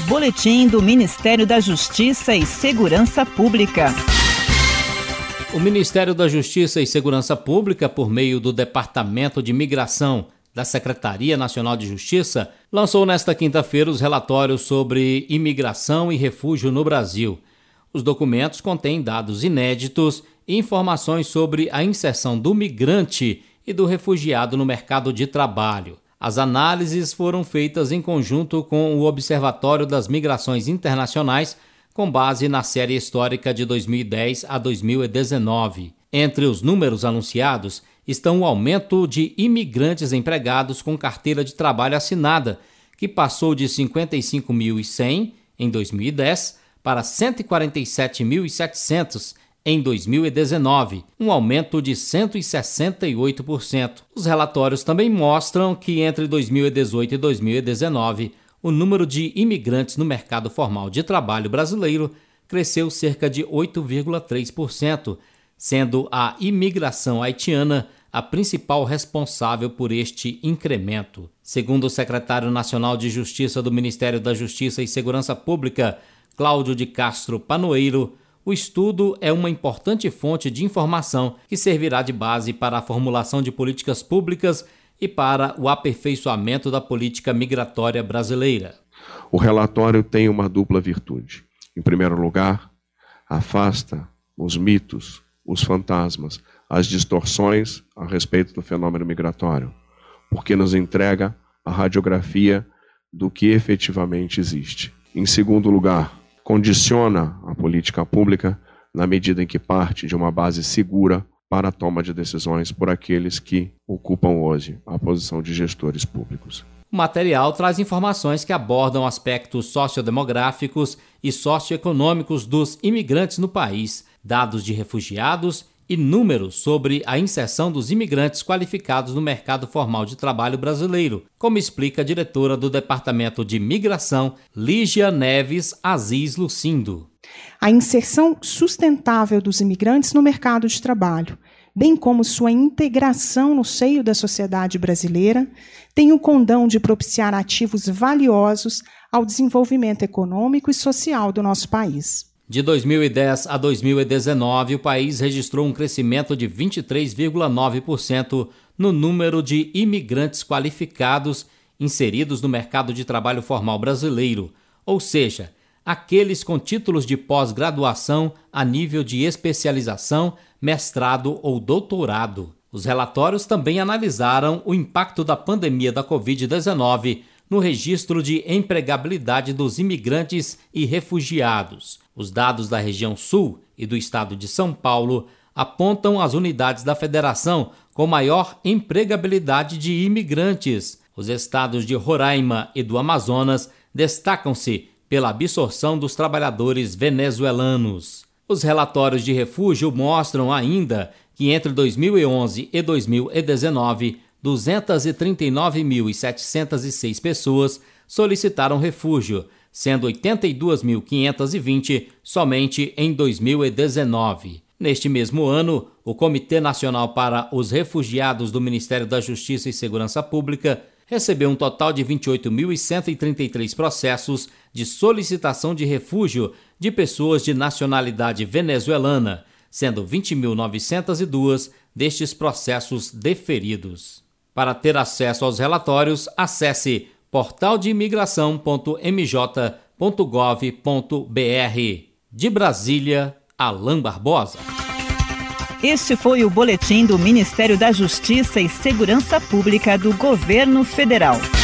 Boletim do Ministério da Justiça e Segurança Pública. O Ministério da Justiça e Segurança Pública, por meio do Departamento de Migração da Secretaria Nacional de Justiça, lançou nesta quinta-feira os relatórios sobre imigração e refúgio no Brasil. Os documentos contêm dados inéditos e informações sobre a inserção do migrante e do refugiado no mercado de trabalho. As análises foram feitas em conjunto com o Observatório das Migrações Internacionais, com base na série histórica de 2010 a 2019. Entre os números anunciados estão o aumento de imigrantes empregados com carteira de trabalho assinada, que passou de 55.100 em 2010 para 147.700 em 2019, um aumento de 168%. Os relatórios também mostram que entre 2018 e 2019, o número de imigrantes no mercado formal de trabalho brasileiro cresceu cerca de 8,3%, sendo a imigração haitiana a principal responsável por este incremento. Segundo o secretário nacional de Justiça do Ministério da Justiça e Segurança Pública, Cláudio de Castro Panoeiro, o estudo é uma importante fonte de informação que servirá de base para a formulação de políticas públicas e para o aperfeiçoamento da política migratória brasileira. O relatório tem uma dupla virtude. Em primeiro lugar, afasta os mitos, os fantasmas, as distorções a respeito do fenômeno migratório, porque nos entrega a radiografia do que efetivamente existe. Em segundo lugar, condiciona a política pública na medida em que parte de uma base segura para a toma de decisões por aqueles que ocupam hoje a posição de gestores públicos. O material traz informações que abordam aspectos sociodemográficos e socioeconômicos dos imigrantes no país, dados de refugiados e números sobre a inserção dos imigrantes qualificados no mercado formal de trabalho brasileiro, como explica a diretora do Departamento de Migração, Lígia Neves Aziz Lucindo. A inserção sustentável dos imigrantes no mercado de trabalho, bem como sua integração no seio da sociedade brasileira, tem o condão de propiciar ativos valiosos ao desenvolvimento econômico e social do nosso país. De 2010 a 2019, o país registrou um crescimento de 23,9% no número de imigrantes qualificados inseridos no mercado de trabalho formal brasileiro, ou seja, aqueles com títulos de pós-graduação a nível de especialização, mestrado ou doutorado. Os relatórios também analisaram o impacto da pandemia da Covid-19 no registro de empregabilidade dos imigrantes e refugiados. Os dados da região sul e do estado de São Paulo apontam as unidades da federação com maior empregabilidade de imigrantes. Os estados de Roraima e do Amazonas destacam-se pela absorção dos trabalhadores venezuelanos. Os relatórios de refúgio mostram ainda que entre 2011 e 2019, 239.706 pessoas solicitaram refúgio, sendo 82.520 somente em 2019. Neste mesmo ano, o Comitê Nacional para os Refugiados do Ministério da Justiça e Segurança Pública recebeu um total de 28.133 processos de solicitação de refúgio de pessoas de nacionalidade venezuelana, sendo 20.902 destes processos deferidos. Para ter acesso aos relatórios, acesse portaldeimigração.mj.gov.br. De Brasília, Alain Barbosa. Este foi o Boletim do Ministério da Justiça e Segurança Pública do Governo Federal.